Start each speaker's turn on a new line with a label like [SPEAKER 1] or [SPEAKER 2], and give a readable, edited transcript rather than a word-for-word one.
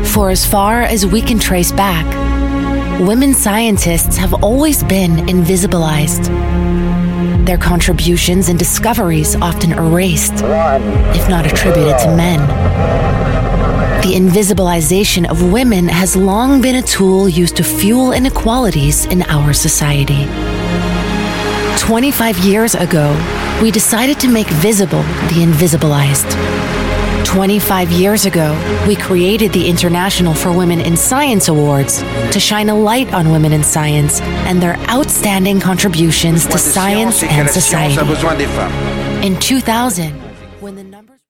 [SPEAKER 1] For as far as we can trace back, women scientists have always been invisibilized. Their contributions and discoveries often erased, if not attributed to men. The invisibilization of women has long been a tool used to fuel inequalities in our society. 25 years ago, we decided to make visible the invisibilized. 25 years ago, we created the International for Women in Science Awards to shine a light on women in science and their outstanding contributions to science and society. In 2000,